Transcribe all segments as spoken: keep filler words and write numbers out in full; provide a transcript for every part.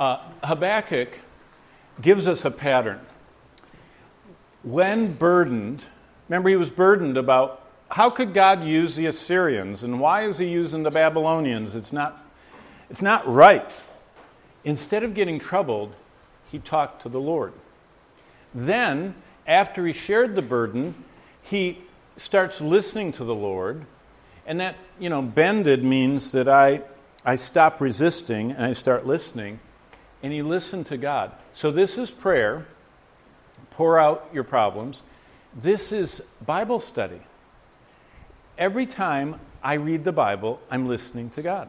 Uh, Habakkuk gives us a pattern. When burdened, remember he was burdened about how could God use the Assyrians and why is he using the Babylonians? It's not, it's not right. Instead of getting troubled, he talked to the Lord. Then, after he shared the burden, he starts listening to the Lord. And that, you know, bended means that I, I stop resisting and I start listening. And he listened to God. So this is prayer. Pour out your problems. This is Bible study. Every time I read the Bible, I'm listening to God.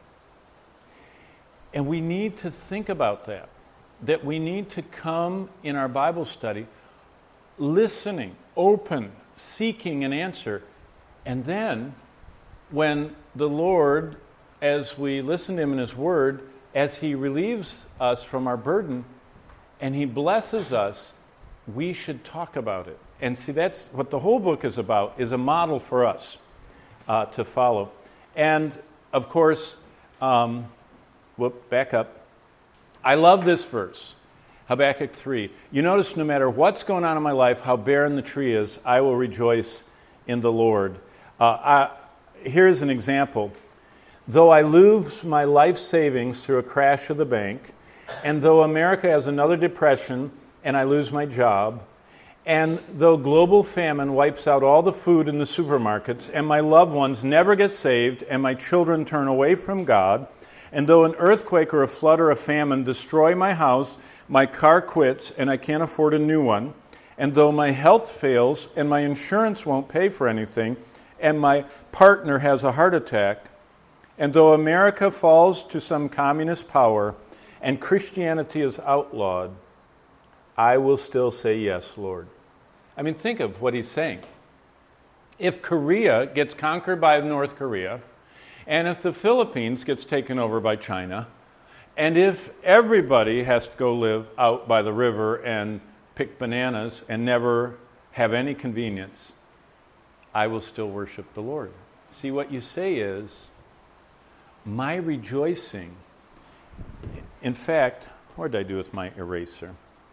And we need to think about that. That we need to come in our Bible study listening, open, seeking an answer. And then when the Lord, as we listen to him in his word, as he relieves us from our burden and he blesses us, we should talk about it. And see, that's what the whole book is about, is a model for us uh, to follow. And, of course, um, whoop, back up. I love this verse, Habakkuk three. You notice no matter what's going on in my life, how barren the tree is, I will rejoice in the Lord. Uh, I, here's an example. Though I lose my life savings through a crash of the bank, and though America has another depression and I lose my job, and though global famine wipes out all the food in the supermarkets, and my loved ones never get saved, and my children turn away from God, and though an earthquake or a flood or a famine destroy my house, my car quits, and I can't afford a new one, and though my health fails, and my insurance won't pay for anything, and my partner has a heart attack, and though America falls to some communist power, and Christianity is outlawed, I will still say yes, Lord. I mean, think of what he's saying. If Korea gets conquered by North Korea, and if the Philippines gets taken over by China, and if everybody has to go live out by the river and pick bananas and never have any convenience, I will still worship the Lord. See, what you say is, my rejoicing, in fact, what did I do with my eraser?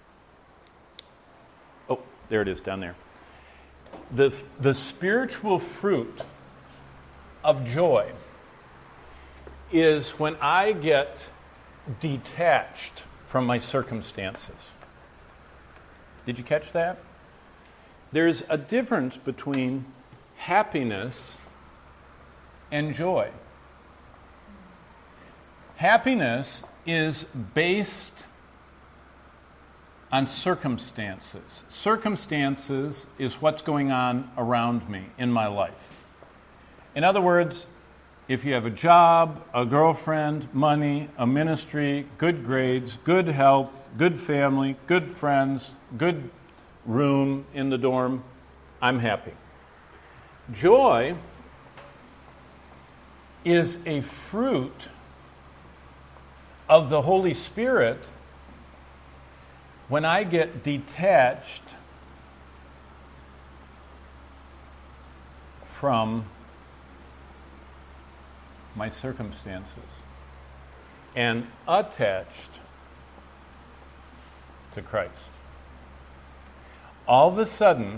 Oh, there it is down there. The, the spiritual fruit of joy is when I get detached from my circumstances. Did you catch that? There's a difference between happiness and joy. Happiness is based on circumstances. Circumstances is what's going on around me in my life. In other words, if you have a job, a girlfriend, money, a ministry, good grades, good health, good family, good friends, good room in the dorm, I'm happy. Joy is a fruit of the Holy Spirit when I get detached from my circumstances and attached to Christ. All of a sudden,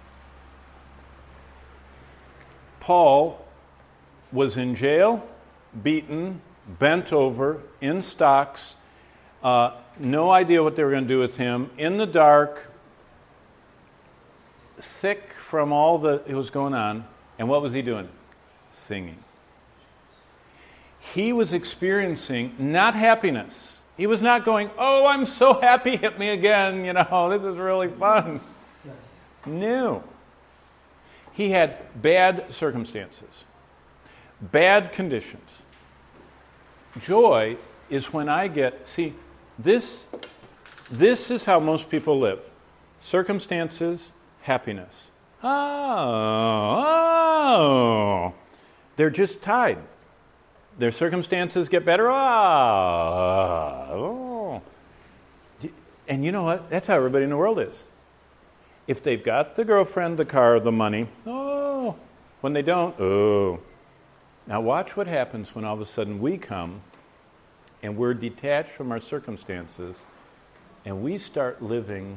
Paul was in jail, beaten, bent over, in stocks, uh, no idea what they were going to do with him, in the dark, sick from all that was going on. And what was he doing? Singing. He was experiencing not happiness. He was not going, oh, I'm so happy, hit me again, you know, this is really fun. No. He had bad circumstances, bad conditions. Joy is when I get, see, this, this is how most people live. Circumstances, happiness. Oh, oh. They're just tied. Their circumstances get better. Oh. And you know what? That's how everybody in the world is. If they've got the girlfriend, the car, the money, oh. When they don't, oh. Now watch what happens when all of a sudden we come and we're detached from our circumstances, and we start living.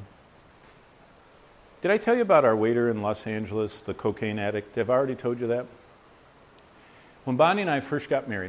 Did I tell you about our waiter in Los Angeles, the cocaine addict? Have I already told you that? When Bonnie and I first got married,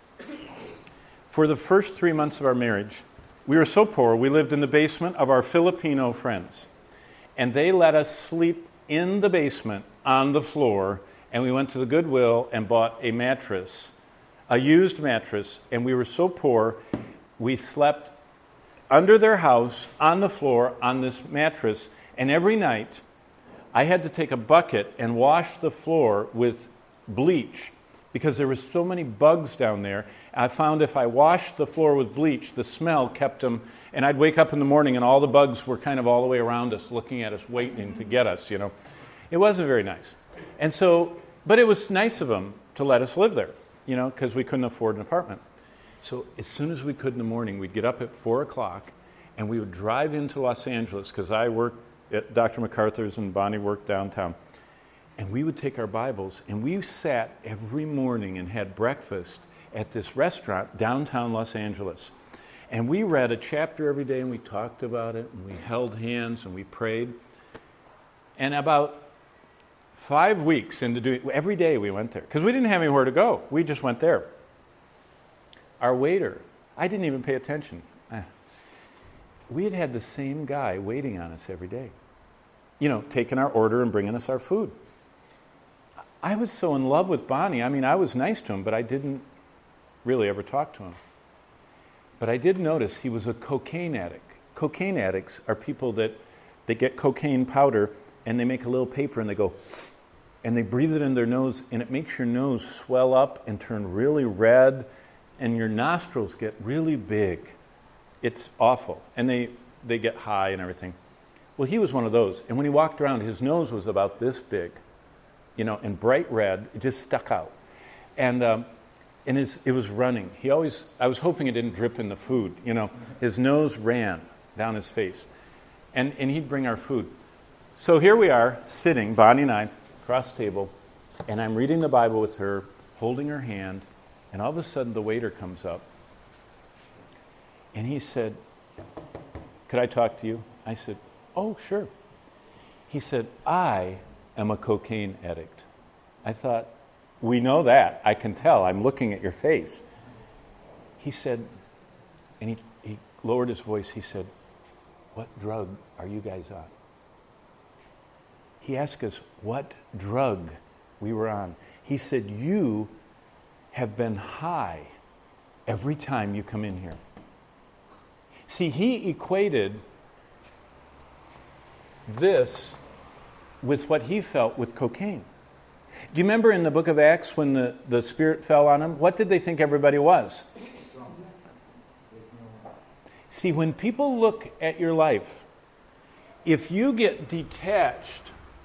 for the first three months of our marriage, we were so poor, we lived in the basement of our Filipino friends. And they let us sleep in the basement on the floor, and we went to the Goodwill and bought a mattress, a used mattress, and we were so poor, we slept under their house on the floor on this mattress, and every night I had to take a bucket and wash the floor with bleach because there were so many bugs down there. I found if I washed the floor with bleach, the smell kept them, and I'd wake up in the morning and all the bugs were kind of all the way around us, looking at us, waiting to get us, you know. It wasn't very nice. And so, but it was nice of them to let us live there, you know, because we couldn't afford an apartment. So as soon as we could in the morning, we'd get up at four o'clock and we would drive into Los Angeles, because I worked at Doctor MacArthur's and Bonnie worked downtown. And we would take our Bibles, and we sat every morning and had breakfast at this restaurant downtown Los Angeles. And we read a chapter every day, and we talked about it, and we held hands, and we prayed. And about five weeks into doing, every day we went there, because we didn't have anywhere to go. We just went there. Our waiter, I didn't even pay attention. We had had the same guy waiting on us every day, you know, taking our order and bringing us our food. I was so in love with Bonnie. I mean, I was nice to him, but I didn't really ever talk to him. But I did notice he was a cocaine addict. Cocaine addicts are people that they get cocaine powder and they make a little paper and they go, and they breathe it in their nose, and it makes your nose swell up and turn really red, and your nostrils get really big. It's awful. And they, they get high and everything. Well, he was one of those. And when he walked around, his nose was about this big, you know, and bright red. It just stuck out. And um, and his, it was running. He always, I was hoping it didn't drip in the food, you know. His nose ran down his face. And, and he'd bring our food. So here we are, sitting, Bonnie and I, across the table, and I'm reading the Bible with her, holding her hand, and all of a sudden the waiter comes up. And he said, "Could I talk to you?" I said, "Oh, sure." He said, "I am a cocaine addict." I thought, we know that. I can tell. I'm looking at your face. He said, and he, he lowered his voice, he said, "What drug are you guys on?" He asked us what drug we were on. He said, "You have been high every time you come in here." See, he equated this with what he felt with cocaine. Do you remember in the book of Acts when the, the Spirit fell on him? What did they think everybody was? See, when people look at your life, if you get detached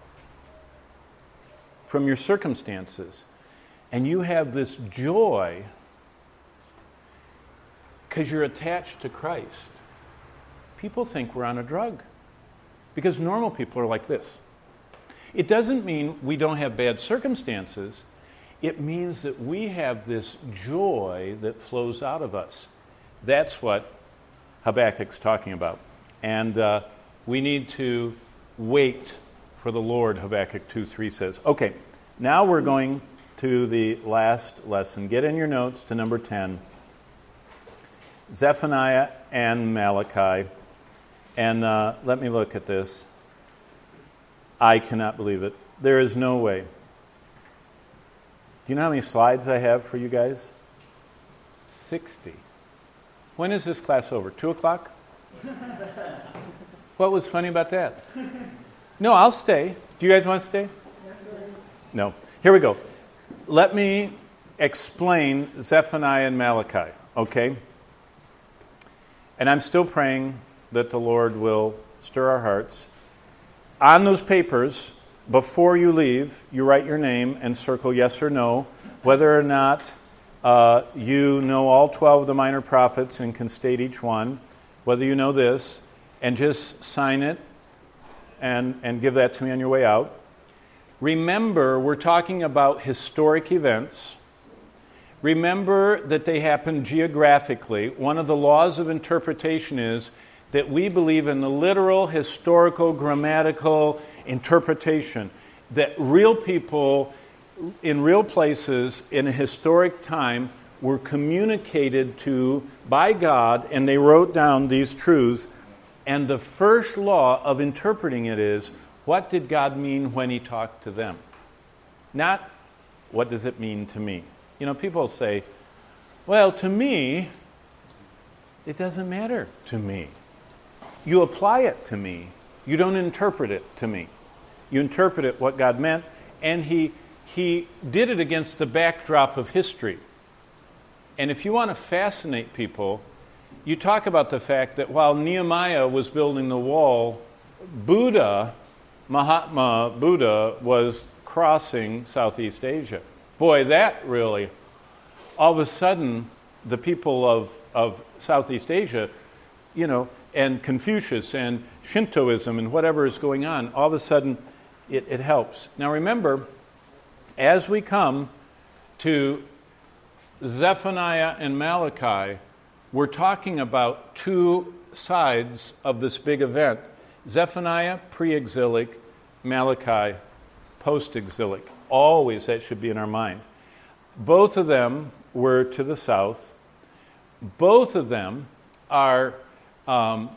from your circumstances and you have this joy because you're attached to Christ, people think we're on a drug, because normal people are like this. It doesn't mean we don't have bad circumstances. It means that we have this joy that flows out of us. That's what Habakkuk's talking about. And uh, we need to wait for the Lord, Habakkuk two three says. Okay, now we're going to the last lesson. Get in your notes to number ten. Zephaniah and Malachi. And uh, let me look at this. I cannot believe it. There is no way. Do you know how many slides I have for you guys? sixty. When is this class over? Two o'clock? What was funny about that? No, I'll stay. Do you guys want to stay? No. Here we go. Let me explain Zephaniah and Malachi, okay? And I'm still praying that the Lord will stir our hearts. On those papers, before you leave, you write your name and circle yes or no, whether or not uh, you know all twelve of the minor prophets and can state each one, whether you know this, and just sign it and, and give that to me on your way out. Remember, we're talking about historic events. Remember that they happen geographically. One of the laws of interpretation is that we believe in the literal, historical, grammatical interpretation, that real people in real places in a historic time were communicated to by God, and they wrote down these truths. And the first law of interpreting it is, what did God mean when he talked to them? Not, what does it mean to me? You know, people say, well, to me, it doesn't matter to me. You apply it to me. You don't interpret it to me. You interpret it what God meant, and he he did it against the backdrop of history. And if you want to fascinate people, you talk about the fact that while Nehemiah was building the wall, Buddha, Mahatma Buddha, was crossing Southeast Asia. Boy, that really, all of a sudden, the people of, of Southeast Asia, you know, and Confucius and Shintoism and whatever is going on, all of a sudden it, it helps. Now remember, as we come to Zephaniah and Malachi, we're talking about two sides of this big event. Zephaniah, pre-exilic, Malachi, post-exilic. Always that should be in our mind. Both of them were to the south. Both of them are um,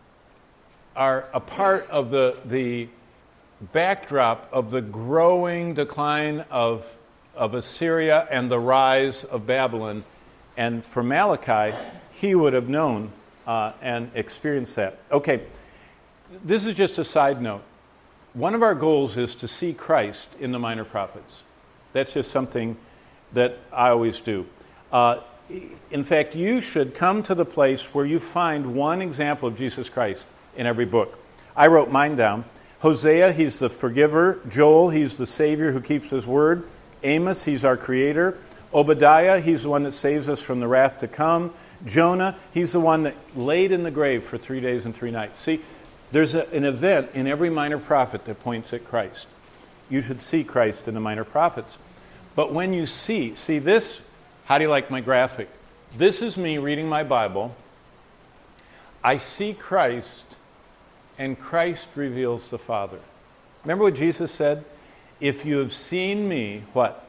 are a part of the the backdrop of the growing decline of of Assyria and the rise of Babylon. And for Malachi, he would have known uh, and experienced that. Okay, this is just a side note. One of our goals is to see Christ in the minor prophets. That's just something that I always do. Uh, in fact, you should come to the place where you find one example of Jesus Christ in every book. I wrote mine down. Hosea, he's the forgiver. Joel, he's the Savior who keeps his word. Amos, he's our creator. Obadiah, he's the one that saves us from the wrath to come. Jonah, he's the one that laid in the grave for three days and three nights. See, there's a, an event in every minor prophet that points at Christ. You should see Christ in the minor prophets. But when you see, see this, how do you like my graphic? This is me reading my Bible. I see Christ, and Christ reveals the Father. Remember what Jesus said? If you have seen me, what?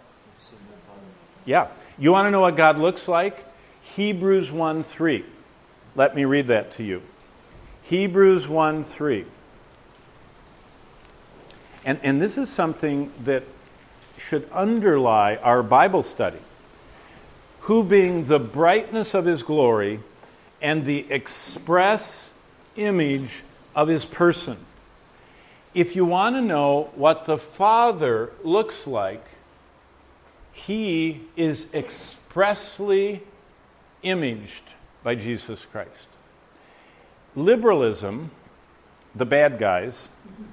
Yeah. You want to know what God looks like? Hebrews one three. Let me read that to you. Hebrews one three. And, and this is something that should underlie our Bible study. Who being the brightness of his glory and the express image of his person. If you want to know what the Father looks like, he is expressly imaged by Jesus Christ. Liberalism, the bad guys,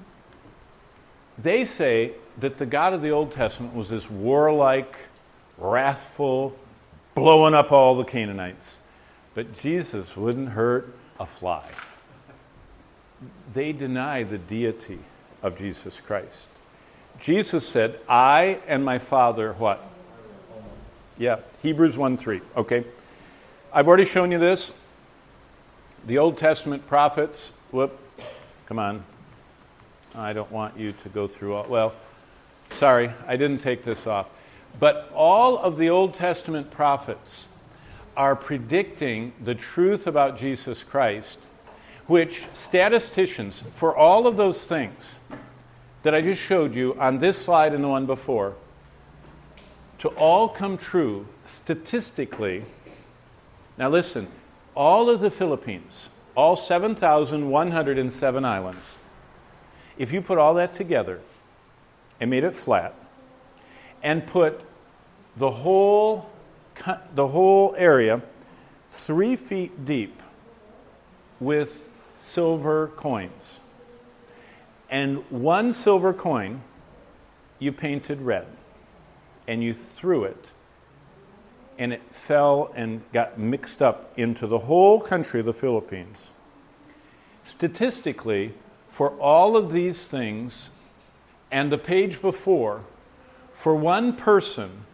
they say that the God of the Old Testament was this warlike, wrathful, blowing up all the Canaanites. But Jesus wouldn't hurt a fly. They deny the deity of Jesus Christ. Jesus said, I and my Father, what? Yeah, Hebrews one three. Okay. I've already shown you this. The Old Testament prophets, whoop, come on. I don't want you to go through all, well, sorry, I didn't take this off. But all of the Old Testament prophets are predicting the truth about Jesus Christ, which statisticians, for all of those things that I just showed you on this slide and the one before, to all come true statistically. Now listen, all of the Philippines, all seven thousand one hundred seven islands, if you put all that together and made it flat and put the whole the whole area three feet deep with silver coins, and one silver coin you painted red, and you threw it, and it fell and got mixed up into the whole country of the Philippines. Statistically, for all of these things and the page before, for one person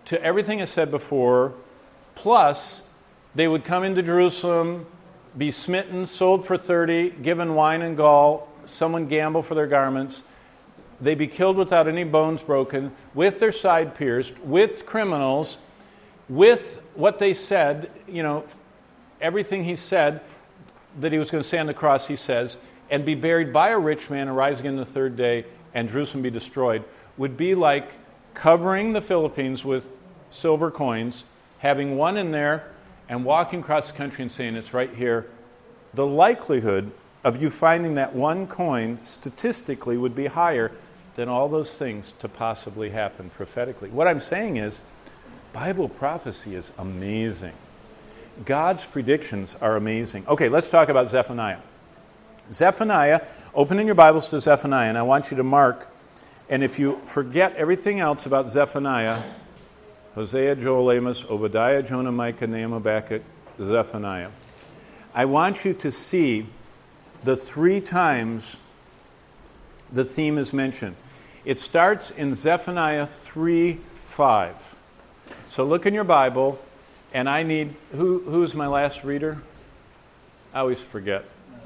to everything I said before, plus they would come into Jerusalem, be smitten, sold for thirty, given wine and gall, someone gamble for their garments. They'd be killed without any bones broken, with their side pierced, with criminals, with what they said, you know, everything he said that he was going to say on the cross, he says, and be buried by a rich man and rise again the third day, and Jerusalem be destroyed, would be like covering the Philippines with silver coins, having one in there, and walking across the country and saying, it's right here. The likelihood of you finding that one coin statistically would be higher than all those things to possibly happen prophetically. What I'm saying is, Bible prophecy is amazing. God's predictions are amazing. Okay, let's talk about Zephaniah. Zephaniah, open in your Bibles to Zephaniah, and I want you to mark, and if you forget everything else about Zephaniah, Hosea, Joel, Amos, Obadiah, Jonah, Micah, Nahum, Habakkuk, Zephaniah. I want you to see the three times the theme is mentioned. It starts in Zephaniah three five. So look in your Bible, and I need, who who's my last reader? I always forget.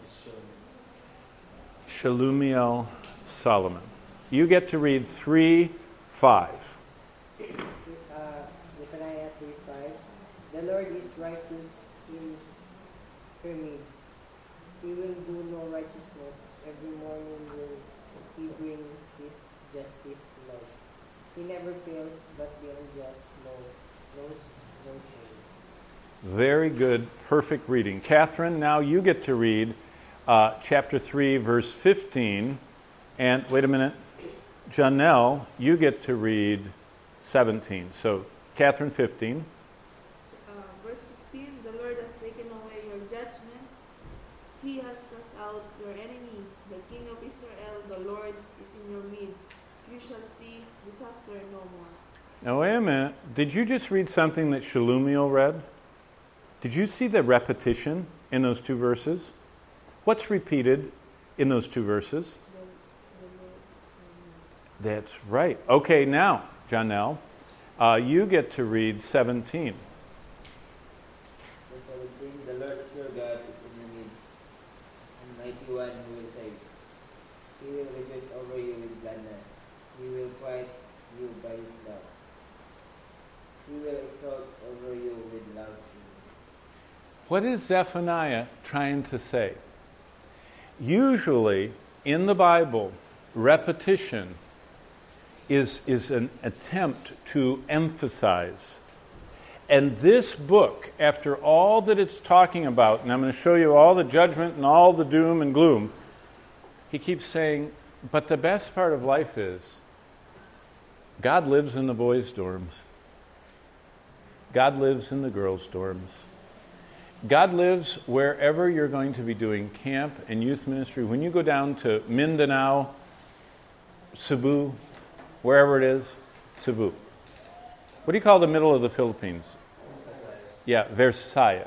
Shalumiel Solomon. You get to read three five. Zephaniah three five. The Lord is righteous in her midst. He will do no righteousness. Every morning will he bring his justice to light. He never fails, but the unjust knows no shame. Very good, perfect reading. Catherine, now you get to read uh, chapter three, verse fifteen. And, wait a minute, Janelle, you get to read seventeen. So, Catherine, fifteen. Uh, verse fifteen, the Lord has taken away your judgments. He has cast out your enemy. The King of Israel, the Lord, is in your midst. You shall see disaster no more. Now, wait a minute. Did you just read something that Shalumiel read? Did you see the repetition in those two verses? What's repeated in those two verses? That's right. Okay, now, Janelle, uh, you get to read seventeen. Verse seventeen, the Lord is your God is in your midst, and mighty one who will save. He will rejoice over you with gladness. He will quiet you by his love. He will exalt over you with loud singing. What is Zephaniah trying to say? Usually, in the Bible, repetition is, is an attempt to emphasize. And this book, after all that it's talking about, and I'm going to show you all the judgment and all the doom and gloom, he keeps saying, but the best part of life is God lives in the boys' dorms. God lives in the girls' dorms. God lives wherever you're going to be doing camp and youth ministry. When you go down to Mindanao, Cebu, wherever it is, Cebu. What do you call the middle of the Philippines? Yeah, Versailles.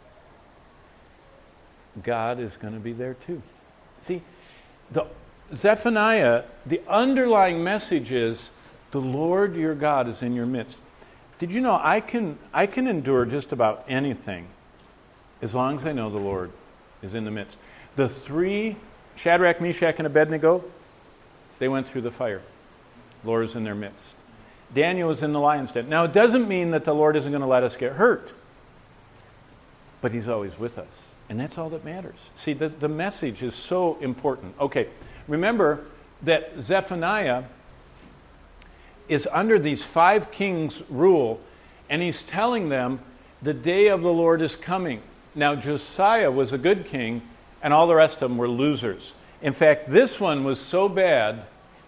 God is going to be there too. See, the Zephaniah, the underlying message is the Lord your God is in your midst. Did you know I can I can endure just about anything as long as I know the Lord is in the midst. The three, Shadrach, Meshach, and Abednego, they went through the fire. The Lord is in their midst. Daniel was in the lion's den. Now, it doesn't mean that the Lord isn't going to let us get hurt, but he's always with us. And that's all that matters. See, the, the message is so important. Okay, remember that Zephaniah is under these five kings' rule, and he's telling them the day of the Lord is coming. Now, Josiah was a good king, and all the rest of them were losers. In fact, this one was so bad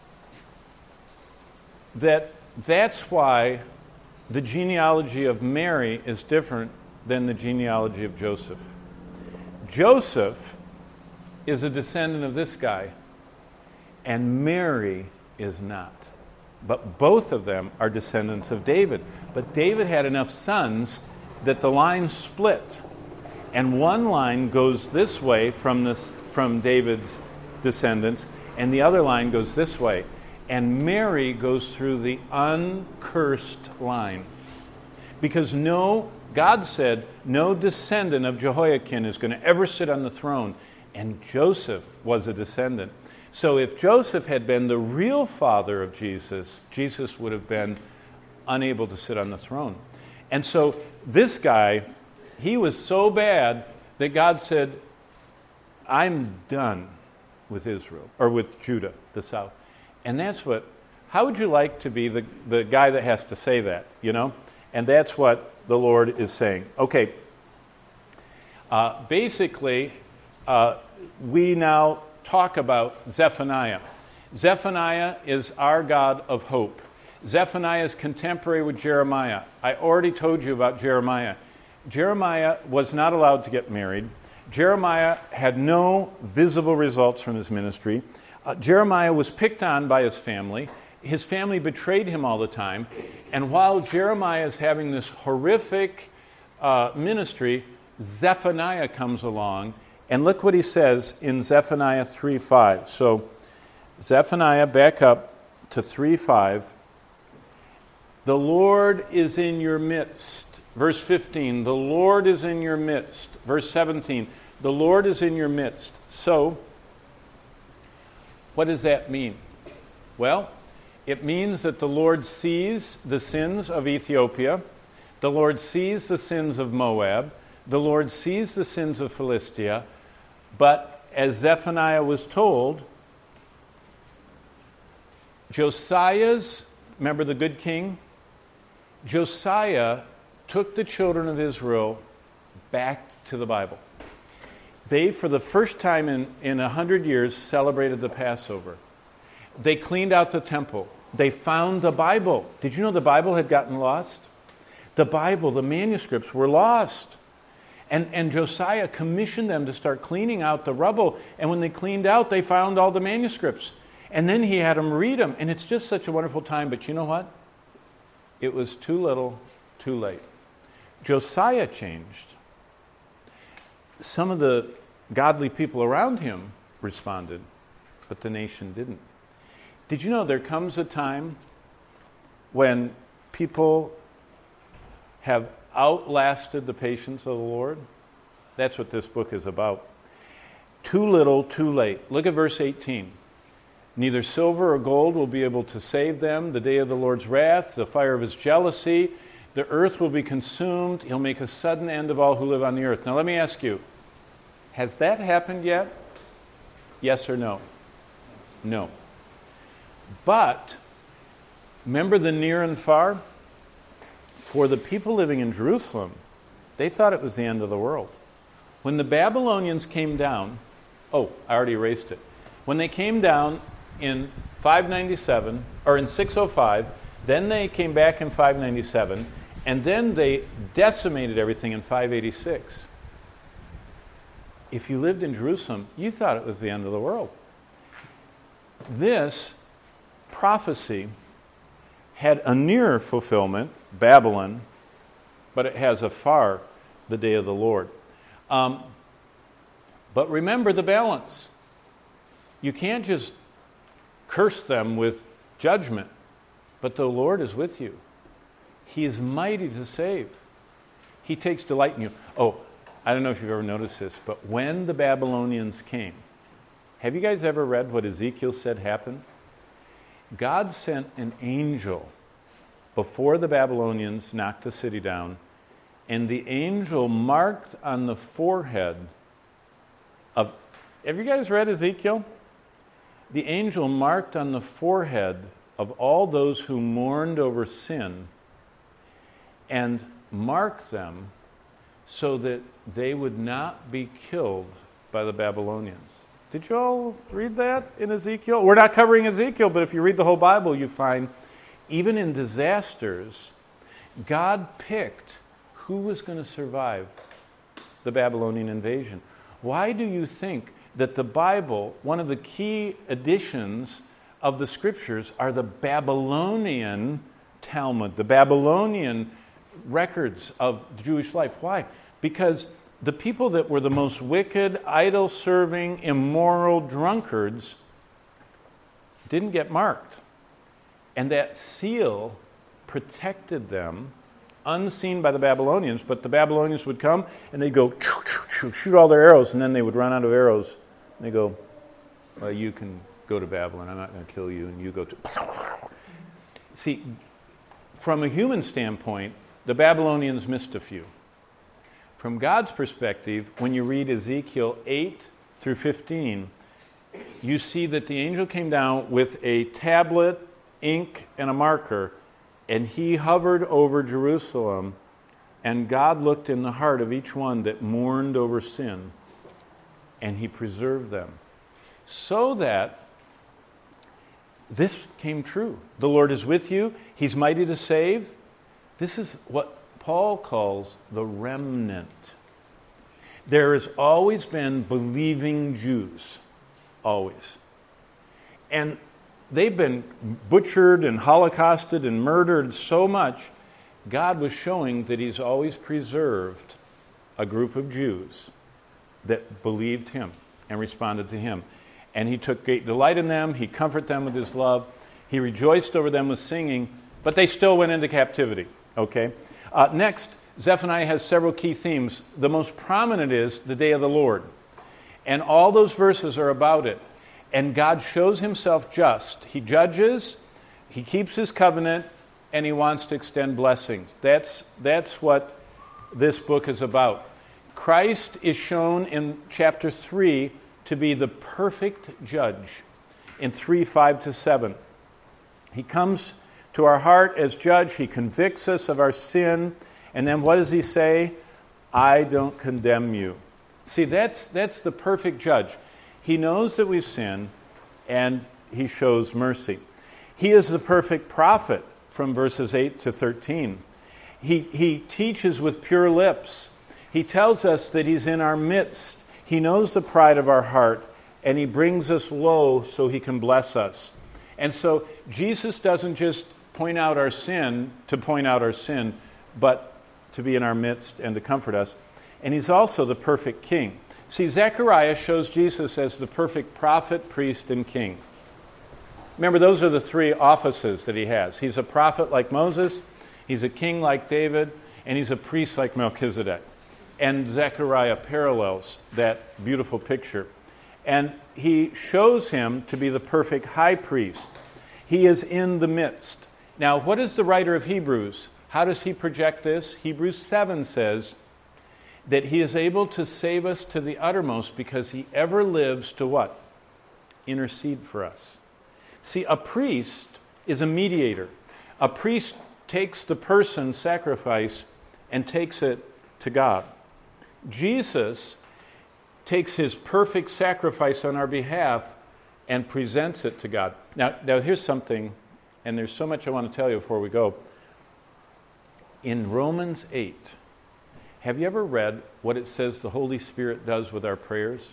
that that's why the genealogy of Mary is different than the genealogy of Joseph. Joseph is a descendant of this guy, and Mary is not. But both of them are descendants of David. But David had enough sons that the line split. And one line goes this way from this from David's descendants, and the other line goes this way. And Mary goes through the uncursed line. Because no, God said, no descendant of Jehoiakim is going to ever sit on the throne. And Joseph was a descendant. So if Joseph had been the real father of Jesus, Jesus would have been unable to sit on the throne. And so this guy, he was so bad that God said, I'm done with Israel, or with Judah, the south. And that's what, how would you like to be the, the guy that has to say that, you know? And that's what the Lord is saying. Okay, uh, basically, uh, we now talk about Zephaniah. Zephaniah is our God of hope. Zephaniah is contemporary with Jeremiah. I already told you about Jeremiah. Jeremiah was not allowed to get married. Jeremiah had no visible results from his ministry. Uh, Jeremiah was picked on by his family. His family betrayed him all the time. And while Jeremiah is having this horrific uh, ministry, Zephaniah comes along. And look what he says in Zephaniah three five. So Zephaniah, back up to three five. The Lord is in your midst. Verse fifteen, the Lord is in your midst. Verse seventeen, the Lord is in your midst. So, what does that mean? Well, it means that the Lord sees the sins of Ethiopia. The Lord sees the sins of Moab. The Lord sees the sins of Philistia. But as Zephaniah was told, Josiah's, remember the good king? Josiah took the children of Israel back to the Bible. They, for the first time in, in a hundred years, celebrated the Passover. They cleaned out the temple. They found the Bible. Did you know the Bible had gotten lost? The Bible, the manuscripts were lost. And, and Josiah commissioned them to start cleaning out the rubble. And when they cleaned out, they found all the manuscripts. And then he had them read them. And it's just such a wonderful time. But you know what? It was too little, too late. Josiah changed. Some of the godly people around him responded, but the nation didn't. Did you know there comes a time when people have outlasted the patience of the Lord? That's what this book is about. Too little, too late. Look at verse eighteen. Neither silver or gold will be able to save them. The day of the Lord's wrath, the fire of his jealousy, the earth will be consumed. He'll make a sudden end of all who live on the earth. Now let me ask you, has that happened yet? Yes or no? No. But, remember the near and far? For the people living in Jerusalem, they thought it was the end of the world. When the Babylonians came down, oh, I already erased it. When they came down in five ninety-seven, or in six oh five, then they came back in five ninety-seven, and then they decimated everything in five eighty-six. If you lived in Jerusalem, you thought it was the end of the world. This prophecy had a near fulfillment, Babylon, but it has a far, the day of the Lord. Um, but remember the balance. You can't just curse them with judgment, but the Lord is with you. He is mighty to save. He takes delight in you. Oh, I don't know if you've ever noticed this, but when the Babylonians came, have you guys ever read what Ezekiel said happened? God sent an angel before the Babylonians knocked the city down, and the angel marked on the forehead of, have you guys read Ezekiel? The angel marked on the forehead of all those who mourned over sin and marked them so that they would not be killed by the Babylonians. Did you all read that in Ezekiel? We're not covering Ezekiel, but if you read the whole Bible, you find even in disasters, God picked who was going to survive the Babylonian invasion. Why do you think that the Bible, one of the key editions of the Scriptures, are the Babylonian Talmud, the Babylonian records of Jewish life? Why? Because the people that were the most wicked, idol-serving, immoral drunkards didn't get marked. And that seal protected them unseen by the Babylonians, but the Babylonians would come and they'd go shoot all their arrows, and then they would run out of arrows. And they go, well, you can go to Babylon. I'm not going to kill you, and you go to... See, from a human standpoint, the Babylonians missed a few. From God's perspective, when you read Ezekiel eight through fifteen, you see that the angel came down with a tablet, ink, and a marker, and he hovered over Jerusalem, and God looked in the heart of each one that mourned over sin, and he preserved them. So that this came true. The Lord is with you. He's mighty to save. This is what Paul calls the remnant. There has always been believing Jews. Always. And they've been butchered and holocausted and murdered so much, God was showing that he's always preserved a group of Jews that believed him and responded to him. And he took great delight in them. He comforted them with his love. He rejoiced over them with singing, but they still went into captivity. Okay? Uh, next, Zephaniah has several key themes. The most prominent is the day of the Lord. And all those verses are about it. And God shows himself just. He judges, he keeps his covenant, and he wants to extend blessings. That's, that's what this book is about. Christ is shown in chapter three to be the perfect judge in three, five to seven. He comes to our heart as judge. He convicts us of our sin. And then what does he say? I don't condemn you. See, that's, that's the perfect judge. He knows that we've sinned, and he shows mercy. He is the perfect prophet from verses eight to thirteen. He, he teaches with pure lips. He tells us that he's in our midst. He knows the pride of our heart, and he brings us low so he can bless us. And so Jesus doesn't just point out our sin to point out our sin, but to be in our midst and to comfort us. And he's also the perfect king. See, Zechariah shows Jesus as the perfect prophet, priest, and king. Remember, those are the three offices that he has. He's a prophet like Moses, he's a king like David, and he's a priest like Melchizedek. And Zechariah parallels that beautiful picture. And he shows him to be the perfect high priest. He is in the midst. Now, what is the writer of Hebrews? How does he project this? Hebrews seven says that he is able to save us to the uttermost because he ever lives to what? Intercede for us. See, a priest is a mediator. A priest takes the person's sacrifice and takes it to God. Jesus takes his perfect sacrifice on our behalf and presents it to God. Now, now here's something, and there's so much I want to tell you before we go. In Romans eight, have you ever read what it says the Holy Spirit does with our prayers?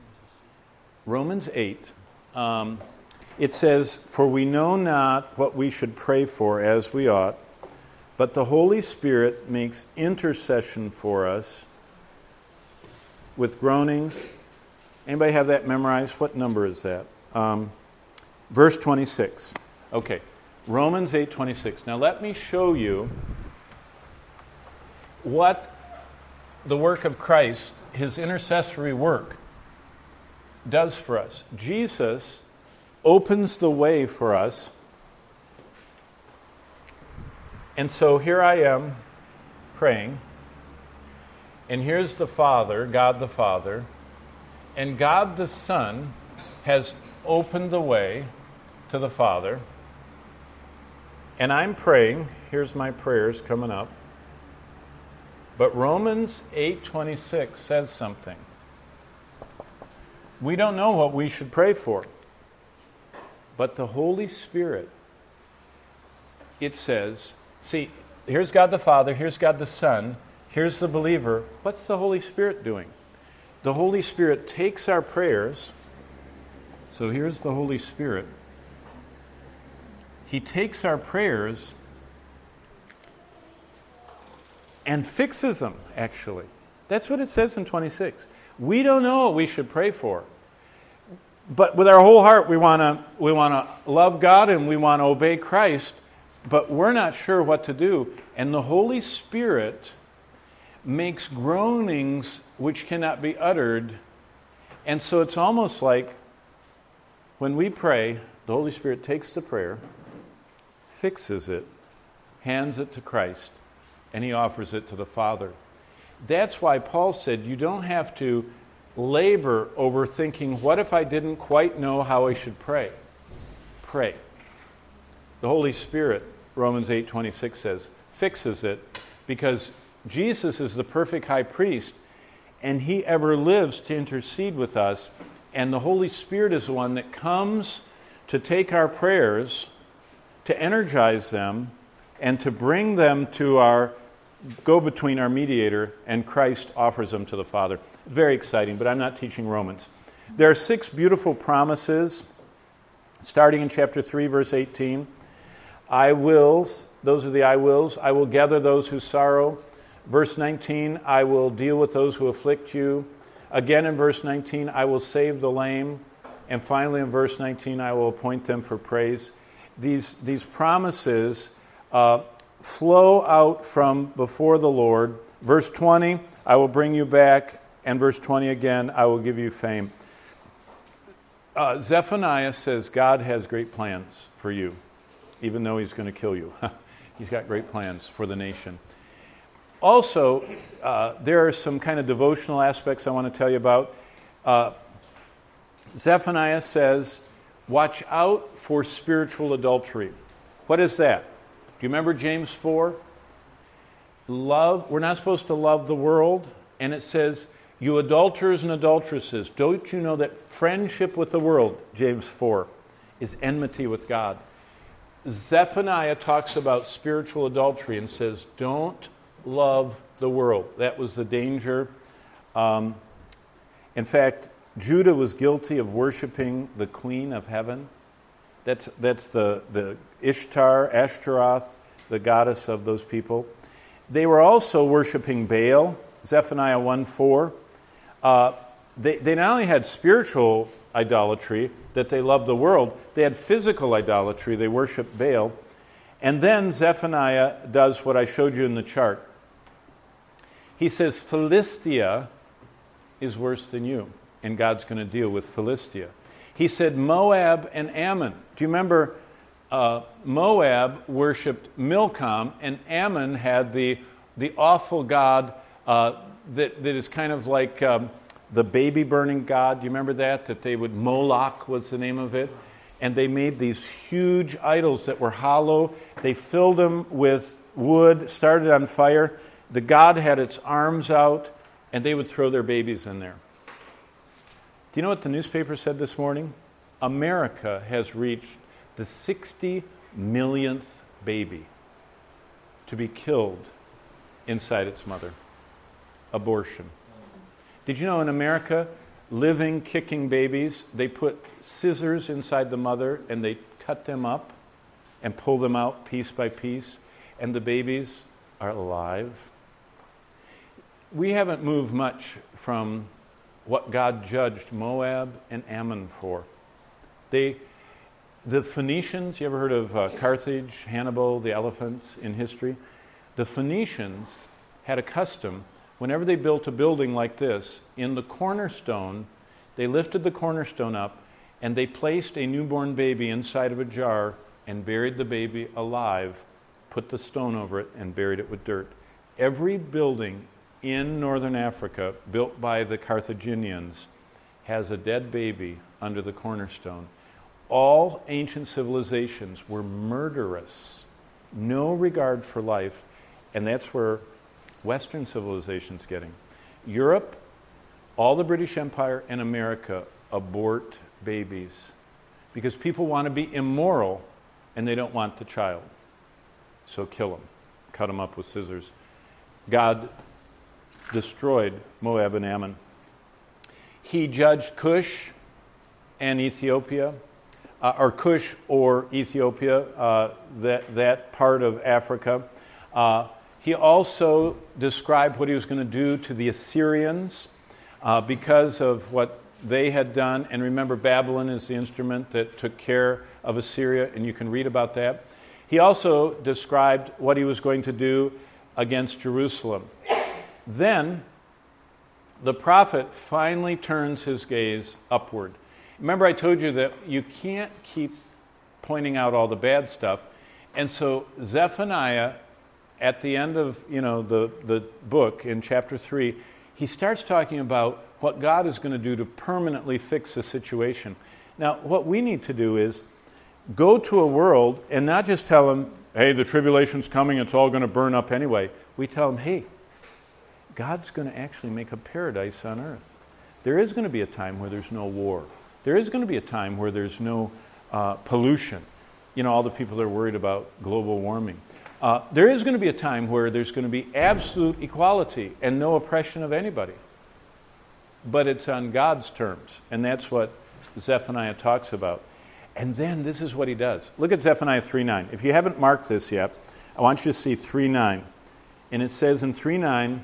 Romans eight, um, it says, "For we know not what we should pray for as we ought, but the Holy Spirit makes intercession for us with groanings." Anybody have that memorized? What number is that? Um, verse twenty-six. Okay, Romans eight twenty-six. Now let me show you what the work of Christ, his intercessory work, does for us. Jesus opens the way for us. And so here I am praying. And here's the Father, God the Father. And God the Son has opened the way to the Father. And I'm praying. Here's my prayers coming up. But Romans eight twenty-six says something. We don't know what we should pray for. But the Holy Spirit, it says, see, here's God the Father, here's God the Son, here's the believer. What's the Holy Spirit doing? The Holy Spirit takes our prayers. So here's the Holy Spirit. He takes our prayers and fixes them, actually. That's what it says in twenty-six. We don't know what we should pray for. But with our whole heart, we want to we want to love God and we want to obey Christ. but we're not sure what to do. And the Holy Spirit makes groanings which cannot be uttered. And so it's almost like when we pray, the Holy Spirit takes the prayer, fixes it, hands it to Christ, and he offers it to the Father. That's why Paul said you don't have to labor over thinking, what if I didn't quite know how I should pray? Pray. The Holy Spirit, Romans eight twenty-six says, fixes it, because Jesus is the perfect high priest, and he ever lives to intercede with us, and the Holy Spirit is the one that comes to take our prayers, to energize them, and to bring them to our go-between, our mediator, and Christ offers them to the Father. Very exciting, but I'm not teaching Romans. There are six beautiful promises, starting in chapter three, verse eighteen. I will, those are the I wills, I will gather those who sorrow. Verse nineteen, I will deal with those who afflict you. Again in verse nineteen, I will save the lame. And finally in verse nineteen, I will appoint them for praise. These, these promises uh, flow out from before the Lord. Verse twenty, I will bring you back. And verse twenty again, I will give you fame. Uh, Zephaniah says God has great plans for you, even though he's going to kill you. He's got great plans for the nation. Also, uh, there are some kind of devotional aspects I want to tell you about. Uh, Zephaniah says, watch out for spiritual adultery. What is that? Do you remember James four? Love, we're not supposed to love the world. And it says, you adulterers and adulteresses, don't you know that friendship with the world, James four, is enmity with God? Zephaniah talks about spiritual adultery and says, don't love the world. That was the danger. Um, in fact, Judah was guilty of worshiping the queen of heaven. That's that's the, the Ishtar, Ashtaroth, the goddess of those people. They were also worshiping Baal, Zephaniah one four. Uh, they, they not only had spiritual idolatry, that they loved the world, they had physical idolatry, they worshiped Baal. And then Zephaniah does what I showed you in the chart. He says, Philistia is worse than you, and God's going to deal with Philistia. He said, Moab and Ammon. Do you remember uh, Moab worshipped Milcom, and Ammon had the, the awful god uh, that, that is kind of like um, the baby burning god. Do you remember that? That they would, Moloch was the name of it. And they made these huge idols that were hollow. They filled them with wood, started on fire. The god had its arms out, and they would throw their babies in there. Do you know what the newspaper said this morning? America has reached the sixty millionth baby to be killed inside its mother. Abortion. Did you know in America, living, kicking babies, they put scissors inside the mother and they cut them up and pull them out piece by piece, and the babies are alive? We haven't moved much from what God judged Moab and Ammon for. They, the Phoenicians, you ever heard of uh, Carthage, Hannibal, the elephants in history? The Phoenicians had a custom. Whenever they built a building like this, in the cornerstone, they lifted the cornerstone up and they placed a newborn baby inside of a jar and buried the baby alive, put the stone over it, and buried it with dirt. Every building in northern Africa, built by the Carthaginians, has a dead baby under the cornerstone. All ancient civilizations were murderous, no regard for life, and that's where Western civilization's getting. Europe, all the British Empire, and America abort babies because people want to be immoral and they don't want the child. So kill them, cut them up with scissors. God destroyed Moab and Ammon. He judged Cush and Ethiopia, uh, or Cush or Ethiopia, uh, that, that part of Africa. Uh, he also described what he was going to do to the Assyrians uh, because of what they had done. And remember, Babylon is the instrument that took care of Assyria, and you can read about that. He also described what he was going to do against Jerusalem. Then the prophet finally turns his gaze upward. Remember, I told you that you can't keep pointing out all the bad stuff. And so Zephaniah, at the end of you know the, the book in chapter three, he starts talking about what God is going to do to permanently fix the situation. Now, what we need to do is go to a world and not just tell them, hey, the tribulation's coming, it's all going to burn up anyway. We tell them, hey, God's going to actually make a paradise on earth. There is going to be a time where there's no war. There is going to be a time where there's no uh, pollution. You know, all the people that are worried about global warming. Uh, there is going to be a time where there's going to be absolute equality and no oppression of anybody. But it's on God's terms. And that's what Zephaniah talks about. And then this is what he does. Look at Zephaniah three nine. If you haven't marked this yet, I want you to see three nine. And it says in three nine,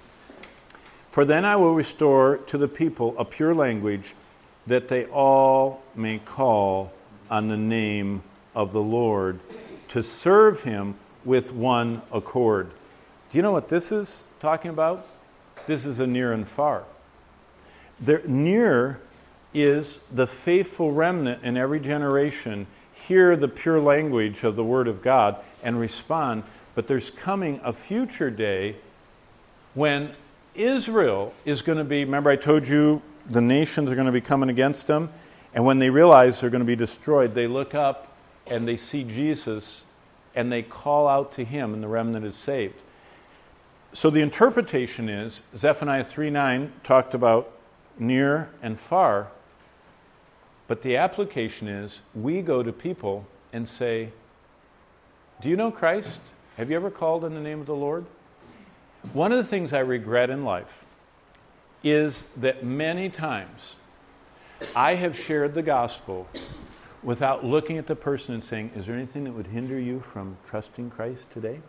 "For then I will restore to the people a pure language, that they all may call on the name of the Lord, to serve him with one accord." Do you know what this is talking about? This is a near and far. The near is the faithful remnant in every generation hear the pure language of the Word of God and respond. But there's coming a future day when Israel is going to be, remember I told you the nations are going to be coming against them, and when they realize they're going to be destroyed, they look up and they see Jesus and they call out to him, and the remnant is saved. So the interpretation is, Zephaniah three nine talked about near and far, but the application is, we go to people and say, do you know Christ? Have you ever called in the name of the Lord? One of the things I regret in life is that many times I have shared the gospel without looking at the person and saying, is there anything that would hinder you from trusting Christ today?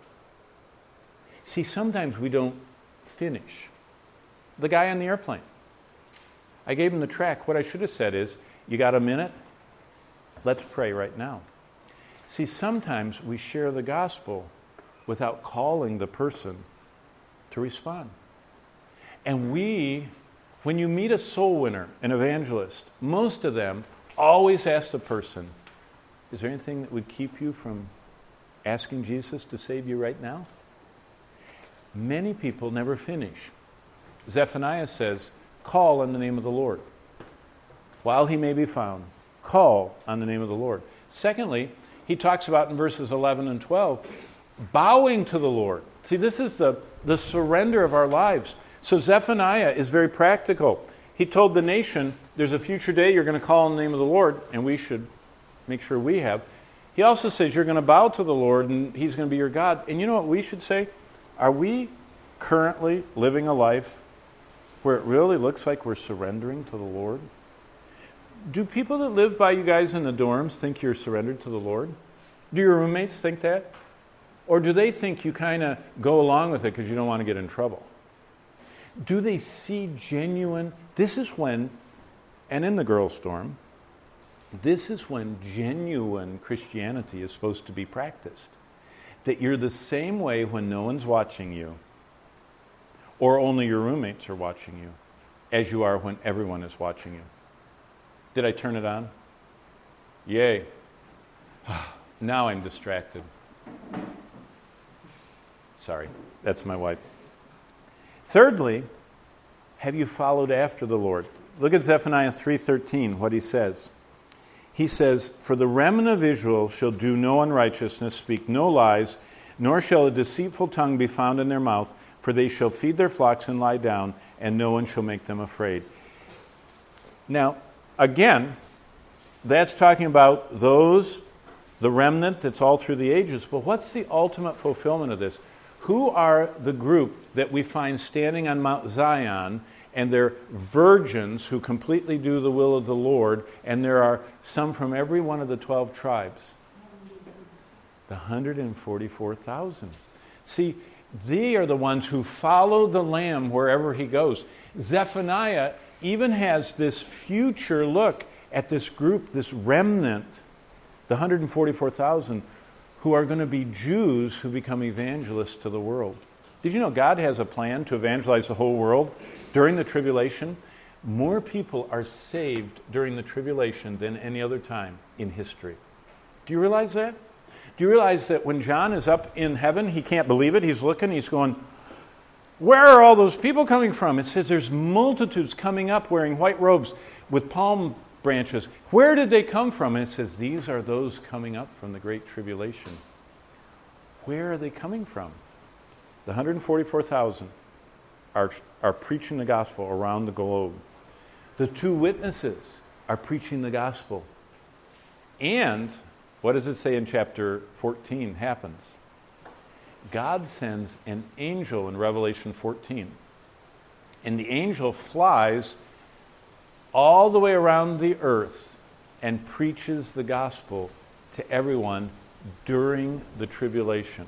See, sometimes we don't finish. The guy on the airplane, I gave him the track. What I should have said is, you got a minute? Let's pray right now. See, sometimes we share the gospel without calling the person to respond. And we, when you meet a soul winner, an evangelist, most of them always ask the person, is there anything that would keep you from asking Jesus to save you right now? Many people never finish. Zephaniah says, call on the name of the Lord while he may be found. Call on the name of the Lord. Secondly, he talks about in verses eleven and twelve, bowing to the Lord. See, this is the, the surrender of our lives. So Zephaniah is very practical. He told the nation, there's a future day you're going to call on the name of the Lord, and we should make sure we have. He also says you're going to bow to the Lord, and he's going to be your God. And you know what we should say? Are we currently living a life where it really looks like we're surrendering to the Lord? Do people that live by you guys in the dorms think you're surrendered to the Lord? Do your roommates think that? Or do they think you kind of go along with it because you don't want to get in trouble? Do they see genuine... This is when, and in the girls' dorm, this is when genuine Christianity is supposed to be practiced. That you're the same way when no one's watching you, or only your roommates are watching you, as you are when everyone is watching you. Did I turn it on? Yay. Now I'm distracted. Sorry, that's my wife. Thirdly, have you followed after the Lord? Look at Zephaniah three thirteen, what he says. He says, for the remnant of Israel shall do no unrighteousness, speak no lies, nor shall a deceitful tongue be found in their mouth, for they shall feed their flocks and lie down, and no one shall make them afraid. Now, again, that's talking about those, the remnant that's all through the ages. But what's the ultimate fulfillment of this? Who are the group that we find standing on Mount Zion, and they're virgins who completely do the will of the Lord, and there are some from every one of the twelve tribes? The one hundred forty-four thousand. See, they are the ones who follow the Lamb wherever he goes. Zephaniah even has this future look at this group, this remnant, the one hundred forty-four thousand, who are going to be Jews who become evangelists to the world. Did you know God has a plan to evangelize the whole world during the tribulation? More people are saved during the tribulation than any other time in history. Do you realize that? Do you realize that when John is up in heaven, he can't believe it. He's looking, he's going, where are all those people coming from? It says there's multitudes coming up wearing white robes with palm branches. Where did they come from? And it says these are those coming up from the great tribulation. Where are they coming from? The one hundred forty-four thousand are, are preaching the gospel around the globe. The two witnesses are preaching the gospel. And what does it say in chapter fourteen happens? God sends an angel in Revelation fourteen. And the angel flies all the way around the earth and preaches the gospel to everyone during the tribulation.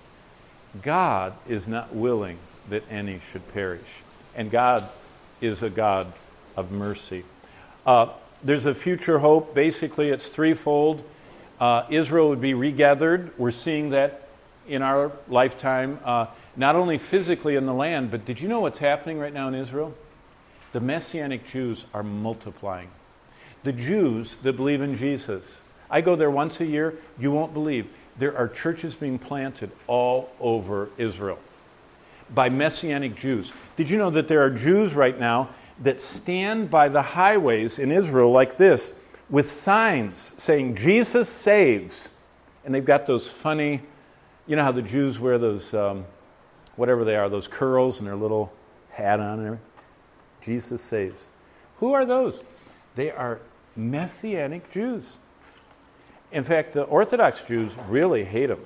God is not willing that any should perish. And God is a God of mercy. Uh, there's a future hope. Basically, it's threefold. Uh, Israel would be regathered. We're seeing that in our lifetime, uh, not only physically in the land, but did you know what's happening right now in Israel? The Messianic Jews are multiplying. The Jews that believe in Jesus. I go there once a year. You won't believe. There are churches being planted all over Israel by Messianic Jews. Did you know that there are Jews right now that stand by the highways in Israel like this with signs saying, Jesus saves. And they've got those funny, you know how the Jews wear those, um, whatever they are, those curls and their little hat on and everything? Jesus saves. Who are those? They are Messianic Jews. In fact, the Orthodox Jews really hate them.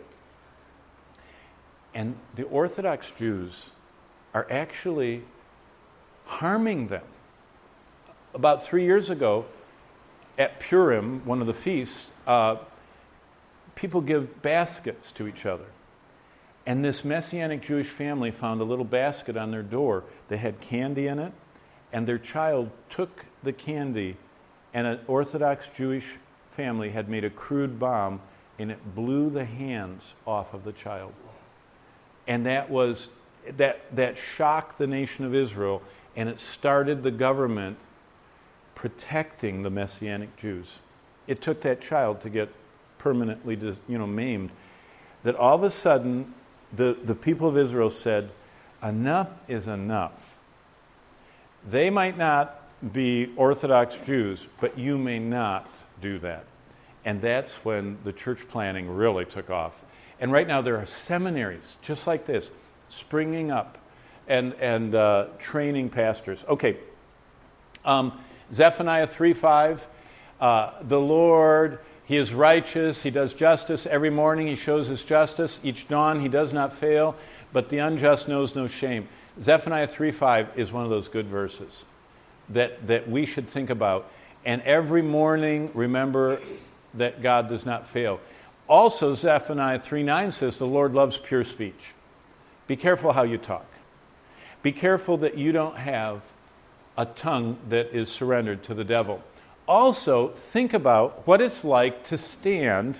And the Orthodox Jews are actually harming them. About three years ago, at Purim, one of the feasts, uh, people give baskets to each other. And this Messianic Jewish family found a little basket on their door that had candy in it, and their child took the candy, and an Orthodox Jewish family had made a crude bomb, and it blew the hands off of the child. And that was that that shocked the nation of Israel, and it started the government protecting the Messianic Jews. It took that child to get permanently, you know, maimed. That all of a sudden, the, the people of Israel said, enough is enough. They might not be Orthodox Jews, but you may not do that. And that's when the church planting really took off. And right now there are seminaries just like this springing up and, and uh, training pastors. Okay, um, Zephaniah three five, uh, the Lord, He is righteous, He does justice. Every morning He shows His justice. Each dawn He does not fail, but the unjust knows no shame. Zephaniah three five is one of those good verses that, that we should think about. And every morning, remember that God does not fail. Also, Zephaniah three nine says, the Lord loves pure speech. Be careful how you talk. Be careful that you don't have a tongue that is surrendered to the devil. Also, think about what it's like to stand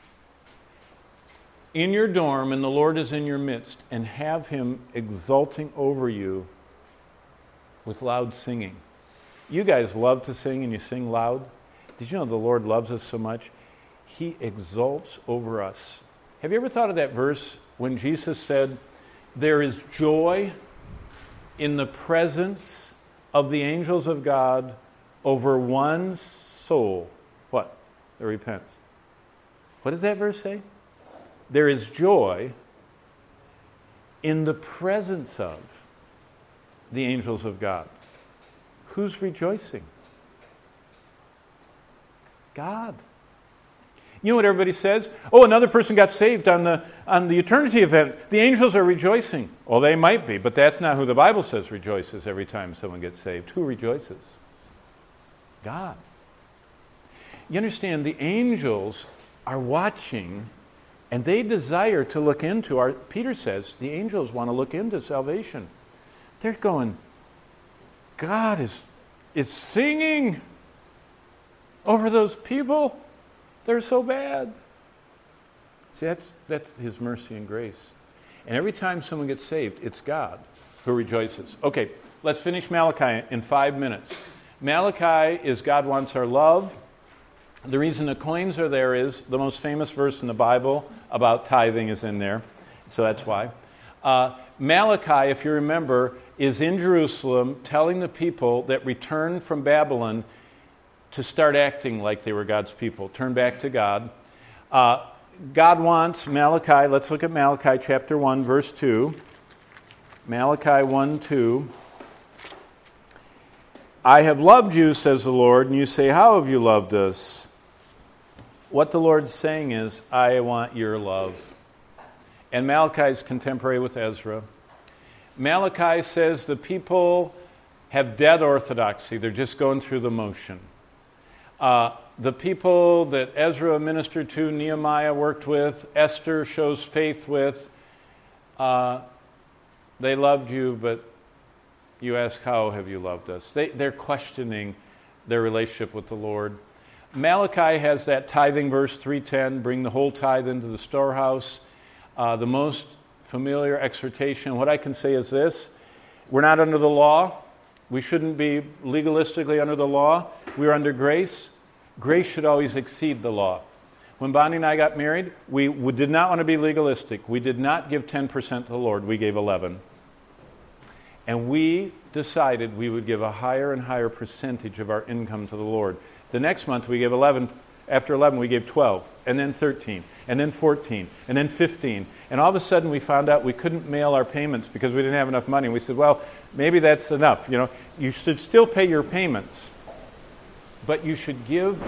in your dorm and the Lord is in your midst and have Him exulting over you with loud singing. You guys love to sing and you sing loud. Did you know the Lord loves us so much? He exults over us. Have you ever thought of that verse when Jesus said, there is joy in the presence of the angels of God over one soul, what? That repents. What does that verse say? There is joy in the presence of the angels of God. Who's rejoicing? God. You know what everybody says? Oh, another person got saved on the on the eternity event. The angels are rejoicing. Well, they might be, but that's not who the Bible says rejoices every time someone gets saved. Who rejoices? God. You understand, the angels are watching, and they desire to look into our, Peter says, the angels want to look into salvation. They're going, God is, is singing over those people. They're so bad. See, that's, that's his mercy and grace. And every time someone gets saved, it's God who rejoices. Okay, let's finish Malachi in five minutes. Malachi is God wants our love. The reason the coins are there is the most famous verse in the Bible about tithing is in there. So that's why. Uh, Malachi, if you remember, is in Jerusalem telling the people that returned from Babylon to start acting like they were God's people. Turn back to God. Uh, God wants Malachi, let's look at Malachi chapter one, verse two. Malachi one, two. I have loved you, says the Lord, and you say, how have you loved us? What the Lord's saying is, I want your love. And Malachi is contemporary with Ezra. Malachi says the people have dead orthodoxy. They're just going through the motion. Uh, the people that Ezra ministered to, Nehemiah worked with, Esther shows faith with, uh, they loved you, but you ask, how have you loved us? They, they're questioning their relationship with the Lord. Malachi has that tithing verse three ten, bring the whole tithe into the storehouse. Uh, the most familiar exhortation. What I can say is this: we're not under the law. We shouldn't be legalistically under the law. We're under grace. Grace should always exceed the law. When Bonnie and I got married, we, we did not want to be legalistic. We did not give ten percent to the Lord. We gave eleven. And we decided we would give a higher and higher percentage of our income to the Lord. The next month we gave eleven. After eleven we gave twelve, and then thirteen, and then fourteen, and then fifteen. And all of a sudden we found out we couldn't mail our payments because we didn't have enough money. We said, well, maybe that's enough. You know, you should still pay your payments, but you should give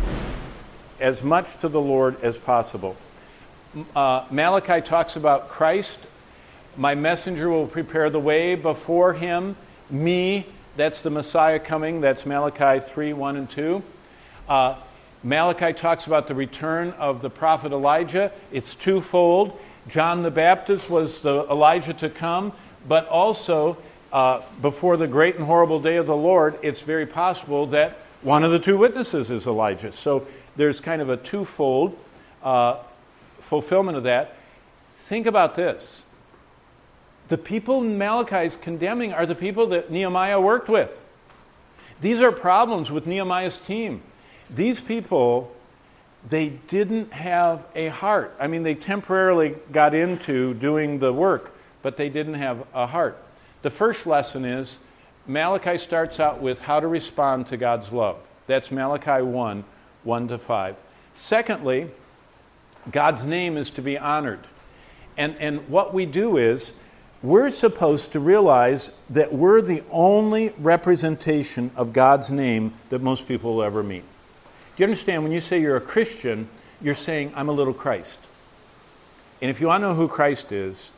as much to the Lord as possible. Uh, Malachi talks about Christ. My messenger will prepare the way before him. Me, that's the Messiah coming. That's Malachi three, one and two. Uh, Malachi talks about the return of the prophet Elijah. It's twofold. John the Baptist was the Elijah to come, but also uh, before the great and horrible day of the Lord, it's very possible that one of the two witnesses is Elijah. So there's kind of a twofold uh, fulfillment of that. Think about this. The people Malachi is condemning are the people that Nehemiah worked with. These are problems with Nehemiah's team. These people, they didn't have a heart. I mean, they temporarily got into doing the work, but they didn't have a heart. The first lesson is Malachi starts out with how to respond to God's love. That's Malachi one, one to five. Secondly, God's name is to be honored. And, and what we do is we're supposed to realize that we're the only representation of God's name that most people will ever meet. Do you understand, when you say you're a Christian, you're saying, I'm a little Christ. And if you want to know who Christ is,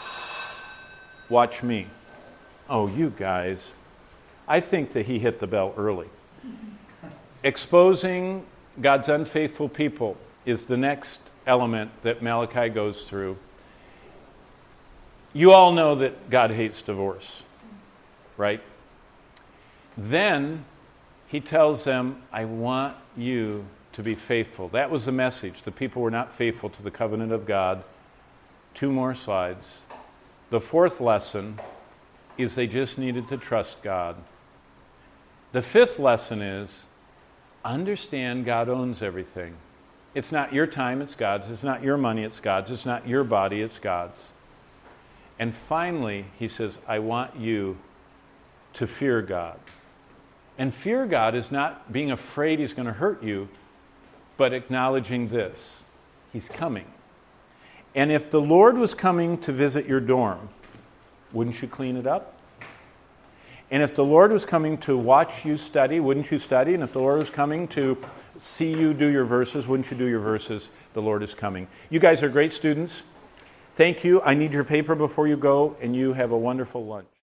watch me. Oh, you guys. I think that he hit the bell early. Exposing God's unfaithful people is the next element that Malachi goes through. You all know that God hates divorce, right? Then he tells them, I want you to be faithful. That was the message. The people were not faithful to the covenant of God. Two more slides. The fourth lesson is they just needed to trust God. The fifth lesson is understand God owns everything. It's not your time, it's God's. It's not your money, it's God's. It's not your body, it's God's. And finally, he says, I want you to fear God. And fear God is not being afraid he's going to hurt you, but acknowledging this. He's coming. And if the Lord was coming to visit your dorm, wouldn't you clean it up? And if the Lord was coming to watch you study, wouldn't you study? And if the Lord was coming to see you do your verses, wouldn't you do your verses? The Lord is coming. You guys are great students. Thank you. I need your paper before you go, and you have a wonderful lunch.